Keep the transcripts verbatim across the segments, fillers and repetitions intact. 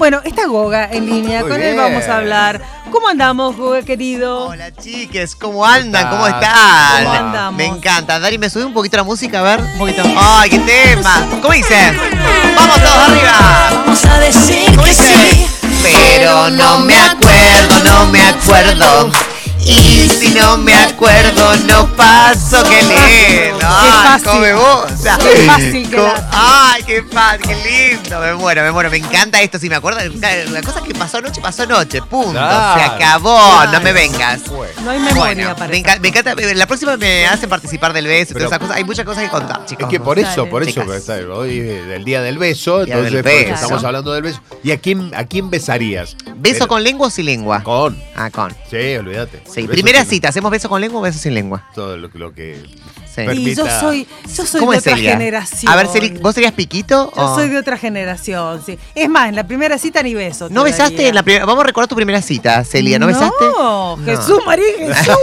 Bueno, está Goga en línea, Muy con bien. él vamos a hablar. ¿Cómo andamos, Goga, querido? Hola, chiques, ¿cómo andan? ¿Cómo estás? están? ¿Cómo andamos? Me encanta. Dari, ¿me subí un poquito la música? A ver, un poquito. ¡Ay, qué tema! ¿Cómo dice? ¡Vamos todos arriba! Vamos a decir ¿Cómo que dice? sí. Pero no me acuerdo, no me acuerdo. Y si no me acuerdo, no paso. ¡Qué lindo! Qué ¡Ay, fácil. cómo me gusta! Qué fácil que Cómo- era. ¡Ay, qué fácil! ¡Qué lindo! Me muero, me muero. Me encanta esto. Si me acuerdo, la cosa que pasó anoche, pasó anoche. Punto. Claro. Se acabó. Claro. No me vengas. No hay memoria Bueno, para me, eso. enca- me encanta. La próxima me hacen participar del beso y Pero- todas esas cosas. Hay muchas cosas que contar, chicos. Es que por eso, Dale. por eso, Chicas. está- hoy es el día del beso, Día del entonces beso. porque estamos hablando del beso. ¿Y a quién, a quién besarías? ¿Beso Pero- con lengua o sin lengua? Con. Ah, con. Sí, olvídate. Sí, Beso primera sin- cita. ¿Hacemos beso con lengua o beso sin lengua? Todo lo, lo que Sí. Y permita. yo soy, yo soy ¿Cómo de es otra Celia? generación. A ver, Celi, ¿vos serías piquito? Yo o- soy de otra generación, sí. Es más, en la primera cita ni beso. ¿No te besaste daría. en la primera? Vamos a recordar tu primera cita, Celia. ¿No, besaste? No, Jesús, María Jesús.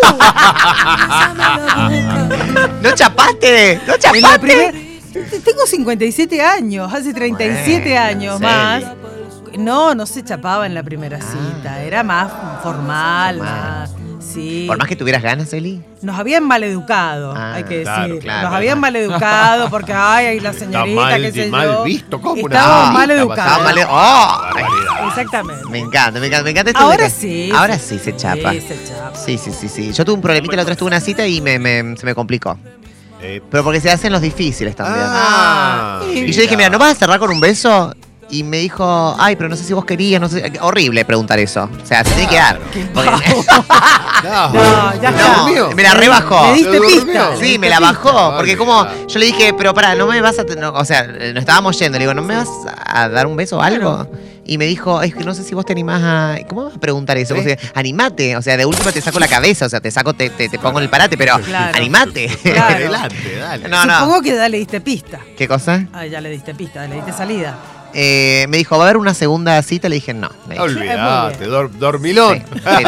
¿No chapaste? ¿No En la chapaste? primera- Tengo cincuenta y siete años, hace treinta y siete Bueno, años Celia. más. No, no se chapaba en la primera Ah. cita, era más formal, Formal. más. Sí. Por más que tuvieras ganas, Celi. Nos habían maleducado, Ah, hay que decir. claro, claro, Nos claro. habían maleducado porque, ay, ay, la señorita, mal- qué sé mal yo. visto, ¿cómo una Estábamos señorita mal va a educados. Estaba mal. ¡Oh! Barbaridad. Exactamente. Me encanta, me encanta, me encanta esto. Ahora de que- sí. Ahora sí se chapa. Sí, se chapa. Sí, sí, sí, sí. Yo tuve un problemita, la otra vez tuve una cita y me, me- se me complicó. Eh, Pero porque se hacen los difíciles también. ah, y yo dije, mira, ¿no vas a cerrar con un beso? Y me dijo, ay, pero no sé si vos querías, no sé. Horrible preguntar eso. O sea, se tiene que dar. Porque- No, No, ya está. No, Durmió. me la rebajó. Le diste Se durmió. pista. le Sí, diste me la pista. bajó. Porque como Olvidate. yo le dije, pero pará, no me vas a. no, o sea, nos estábamos yendo. Le digo, ¿no me vas a dar un beso o algo? Y me dijo, es que no sé si vos te animás a. ¿Cómo vas a preguntar eso? Vos ¿Eh? decís, animate. O sea, de última te saco la cabeza. O sea, te saco, te, te, te pongo en el parate, pero Claro. animate. Claro. Adelante, dale. No, no. Supongo que ya le diste pista. ¿Qué cosa? Ah, ya le diste pista, le diste salida. Eh, me dijo, ¿va a haber una segunda cita? Le dije, no. Le dije, Olvídate, dor- dormilón. Sí, sí,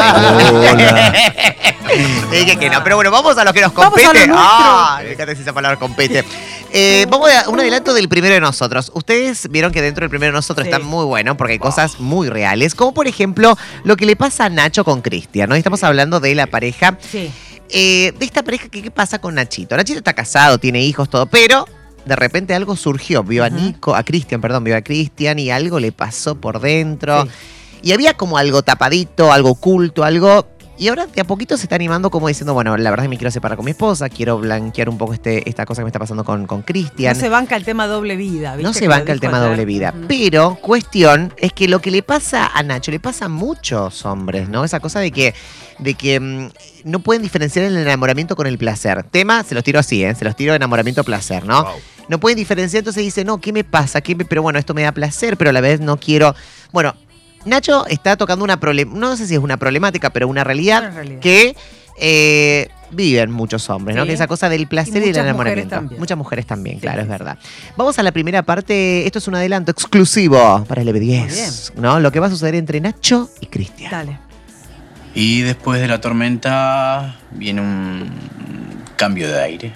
le- Le dije que no, pero bueno, vamos a lo que nos Vamos a lo compete. nuestro. Ah, me encanta esa palabra compete. Eh, vamos a un adelanto del primero de nosotros. Ustedes vieron que dentro del primero de nosotros Sí. está muy bueno porque hay cosas muy reales, como por ejemplo lo que le pasa a Nacho con Cristian, ¿no? Estamos hablando de la pareja, Sí. eh, de esta pareja que qué pasa con Nachito. Nachito está casado, tiene hijos, todo, pero de repente algo surgió. Vio a Ujú. Nico, a Cristian, perdón, vio a Cristian y algo le pasó por dentro. Sí. Y había como algo tapadito, algo oculto, algo. Y ahora de a poquito se está animando como diciendo, bueno, la verdad es que me quiero separar con mi esposa, quiero blanquear un poco este, esta cosa que me está pasando con, con No Cristian. se banca el tema doble vida, ¿viste? No se que lo banca el dijo tema ayer. doble vida. Ujú. Pero cuestión es que lo que le pasa a Nacho le pasa a muchos hombres, ¿no? Esa cosa de que, de que mm, no pueden diferenciar el enamoramiento con el placer. Tema, se los tiro así, ¿eh? Se los tiro enamoramiento-placer, ¿no? Wow. No pueden diferenciar, entonces dice, no, ¿qué me pasa? ¿Qué me- Pero bueno, esto me da placer, pero a la vez no quiero. Bueno, Nacho está tocando una problemática, no sé si es una problemática, pero una realidad, Una realidad. que eh, viven muchos hombres, ¿no? Sí. Que esa cosa del placer Y y, del muchas mujeres enamoramiento. también. Muchas mujeres también, Sí. claro, es verdad. Vamos a la primera parte, esto es un adelanto exclusivo para el E B diez, ¿no? Lo que va a suceder entre Nacho y Cristian. Dale. Y después de la tormenta viene un cambio de aire.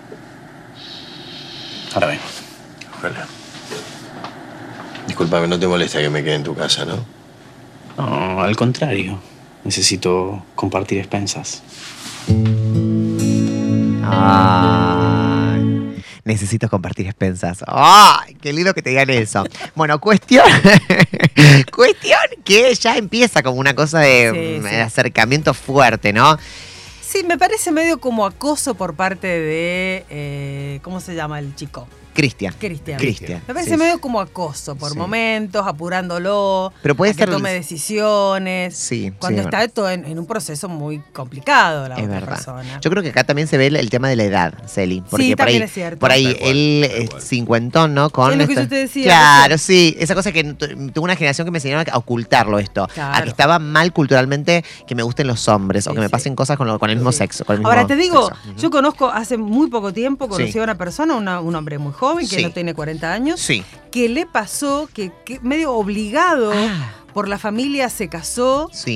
Ahora ven. Ojalá. Disculpame, no te molesta que me quede en tu casa, ¿no? No, al contrario. Necesito compartir expensas. Ay, necesito compartir expensas. ¡Ay! Qué lindo que te digan eso. Bueno, cuestión. cuestión que ya empieza como una cosa de Sí, mm, sí. acercamiento fuerte, ¿no? Sí, me parece medio como acoso por parte de. eh, ¿Cómo se llama el chico? Cristian. Cristian. Cristian. Me parece sí, medio como acoso por Sí. momentos, apurándolo. Pero puede a que ser- tome decisiones. Sí, Cuando sí, es está todo en, en un proceso muy complicado la Es otra verdad. persona. Yo creo que acá también se ve el, el tema de la edad, Celi. Porque Sí, por también ahí, es cierto. por ahí Tal cual, él tal es cual. cincuentón, ¿no? Con Es lo que esta- yo te decía Claro, recién. sí. Esa cosa que tu- tuve una generación que me enseñaron a ocultarlo esto. A Claro. que estaba mal culturalmente que me gusten los hombres o Sí, que me sí. pasen cosas con, lo- con el mismo Sí. sexo. Con el mismo Ahora te digo, sexo. Ujú. yo conozco hace muy poco tiempo, conocí Sí. a una persona, una- un hombre muy joven que Sí. no tiene cuarenta años, Sí. que le pasó que, que medio obligado Ah. por la familia se casó Sí.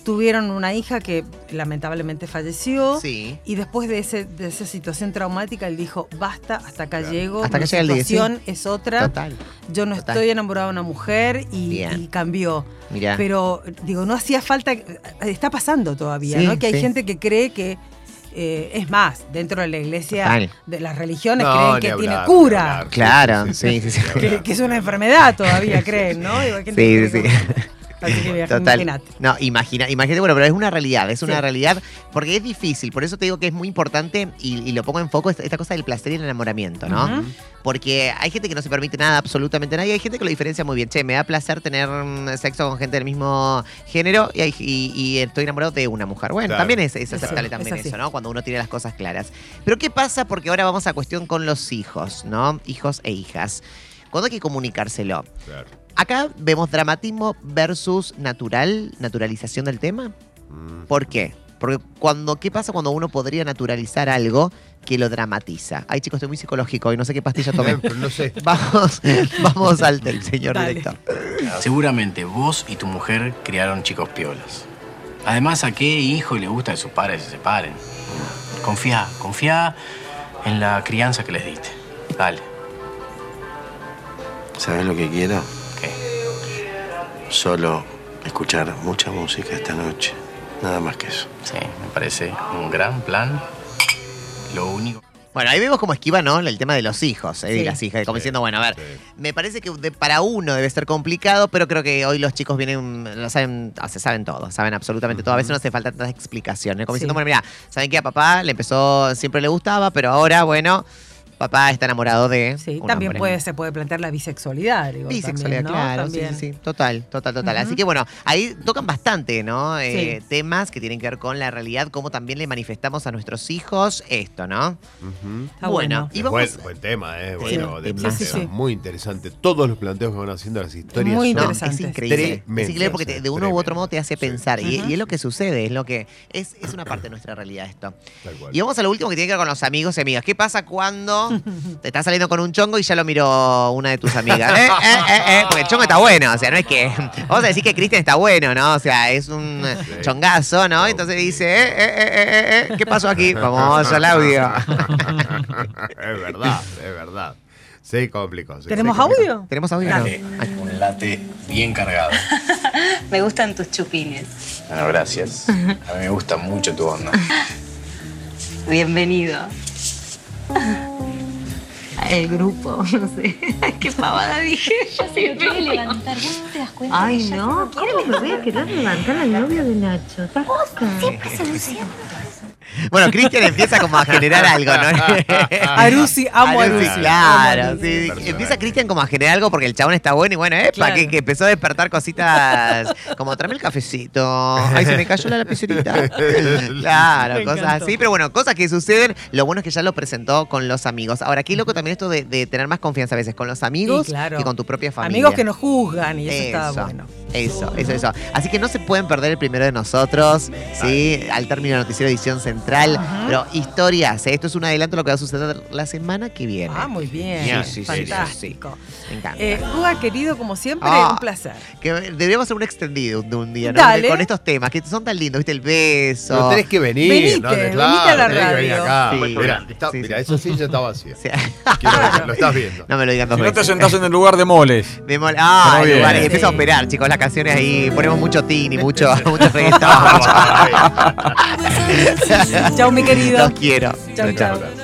Tuvieron una hija que lamentablemente falleció. Sí. Y después de, ese, de esa situación traumática, él dijo, basta, hasta acá Claro. llego. Hasta mi acá llega el día, situación es otra. Total. Yo no Total. estoy enamorado de una mujer y, Bien. y cambió. Mirá. Pero, digo, no hacía falta. Está pasando todavía, Sí, ¿no? Que hay sí. gente que cree que. Eh, es más, dentro de la iglesia, Total. de las religiones, No, creen ni que hablar, tiene ni cura. hablar. Claro, sí, sí, sí. ni Que, hablar. que es una enfermedad todavía, creen, ¿no? Digo, hay gente Sí, que sí, cree sí. que- Así que viaja, Total. imagínate. No, imagina, imagínate, bueno, pero es una realidad, es una Sí. realidad, porque es difícil, por eso te digo que es muy importante y, y lo pongo en foco, esta, esta cosa del placer y el enamoramiento, ¿no? Ujú. Porque hay gente que no se permite nada, absolutamente nada, y hay gente que lo diferencia muy bien. Che, me da placer tener mm, sexo con gente del mismo género y, hay- y- y estoy enamorado de una mujer. Bueno, Claro. también es, es Eso, aceptable es también así. eso, ¿no? Cuando uno tiene las cosas claras. Pero ¿qué pasa? Porque ahora vamos a cuestión con los hijos, ¿no? Hijos e hijas. Cuando hay que comunicárselo. Claro. Acá vemos dramatismo versus natural, naturalización del tema. Mm. ¿Por qué? Porque cuando, ¿qué pasa cuando uno podría naturalizar algo que lo dramatiza? Ay, chicos, estoy muy psicológico y no sé qué pastilla tomé. Pero no sé. Vamos, vamos al del señor Dale. director. Seguramente vos y tu mujer criaron chicos piolas. Además, ¿a qué hijo le gusta que sus padres se separen? Confía, confía en la crianza que les diste. Dale. ¿Sabes lo que quiero? ¿Qué? Solo escuchar mucha música esta noche. Nada más que eso. Sí, me parece un gran plan. Lo único... Bueno, ahí vemos cómo esquiva, ¿no? El tema de los hijos, ¿eh? Y Sí. las hijas. Como Sí, diciendo, bueno, a ver, sí. me parece que de- para uno debe ser complicado, pero creo que hoy los chicos vienen, lo saben, o sea, saben todo, saben absolutamente todo. A veces no hace falta tantas explicaciones. Como Sí. diciendo, bueno, mira, ¿saben qué? A papá le empezó, siempre le gustaba, pero ahora, bueno, papá está enamorado de. Sí, un también hombre. puede, se puede plantear la bisexualidad. Digo, Bisexualidad, también, ¿no? claro, También. sí, sí, sí, total, total, total. Ujú. Así que bueno, ahí tocan bastante, ¿no? Eh, Sí. Temas que tienen que ver con la realidad, cómo también le manifestamos a nuestros hijos esto, ¿no? Ujú. Está bueno, bueno. y Es vamos. buen, buen tema, ¿eh? Bueno, de temazo. planteo. Sí, sí, sí. Muy interesante. Todos los planteos que van haciendo las historias Muy son No, interesante. es increíble. Tremendo. Es increíble porque te- de uno u otro modo te hace Tremendo. pensar. Y, Ujú. y es lo que sucede, es lo que. Es, es una parte de nuestra realidad esto. tal cual. Y vamos a lo último que tiene que ver con los amigos y amigas. ¿Qué pasa cuando te estás saliendo con un chongo y ya lo miró una de tus amigas? Eh, eh, eh, eh, porque el chongo está bueno, o sea, no es que. Vamos a decir que Cristian está bueno, ¿no? O sea, es un eh, Sí. chongazo, ¿no? Entonces dice, eh, eh, eh, eh, eh, ¿qué pasó aquí? Vamos al audio. Es verdad, es verdad. Se complicó. se ¿Tenemos complicó. audio? ¿Tenemos audio? Dale. Ay. Un late bien cargado. Me gustan tus chupines. Bueno, gracias. A mí me gusta mucho tu onda. Bienvenido. El grupo, no sé. Qué pavada dije. Ya se me quiere levantar. ¿Vos no te das cuenta? Ay, no. ¿Cómo me voy a querer levantar al novio de Nacho? ¿Estás loca? Siempre seduciendo. Bueno, Cristian empieza como a generar algo, ¿no? Arusi, amo a Arusi, Arusi. claro. Amo a Arusi. Sí, Personaje. empieza Cristian como a generar algo porque el chabón está bueno y bueno, epa, Claro. que, que empezó a despertar cositas como tráeme el cafecito. Ay, se me cayó la lapicerita. Claro, Me cosas encantó. así. Pero bueno, cosas que suceden. Lo bueno es que ya lo presentó con los amigos. Ahora, qué loco también esto de, de tener más confianza a veces con los amigos Sí, claro. que con tu propia familia. Amigos que nos juzgan y eso, está Eso, bueno. Eso, eso, eso. Así que no se pueden perder el primero de nosotros, ¿sí? Al término del noticiero edición central. Ajá. Pero historias, ¿eh? Esto es un adelanto de lo que va a suceder la semana que viene. Ah, muy bien. Sí, sí, sí, Fantástico. Me encanta. Eh, Guga, querido, como siempre, Ah. un placer. Que deberíamos hacer un extendido de un día, ¿no? Dale. Con estos temas que son tan lindos, ¿viste? El beso. Pero tenés que venir, Venite, ¿no? venite Claro, a la tenés que venir radio. acá. Sí, Mira, está- sí, mira, sí. eso sí ya está vacío. O sea, Quiero ver, lo estás viendo. no me lo digan dos Si no te veces. sentás en el lugar de moles. De mol- ah, Pero el bien. lugar, y empieza a Sí. operar, chicos, las canciones ahí. Ponemos mucho tini, mucho, mucho reggaetón. Vamos, vamos, vamos. Chau, mi querido. Los quiero. Chau, Chau, chau. chau.